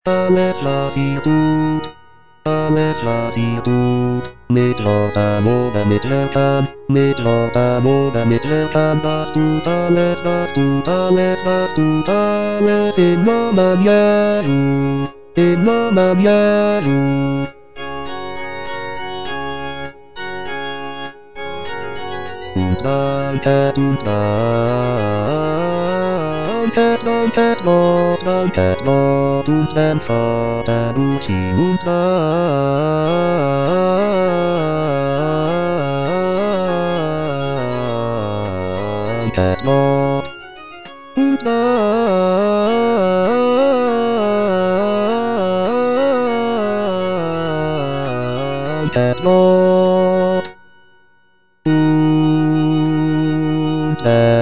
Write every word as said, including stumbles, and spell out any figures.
Alles was ihr tut, alles was ihr tut, mit Lothar oder mit Erkan, mit Lothar oder mit Erkan, was tut alles, was tut alles, was tut alles in Roman Yaru, in Roman Yaru. Und danke, und danke, danke Gott, danke Gott und den Vater durch ihn und danke Gott und danke Gott. Und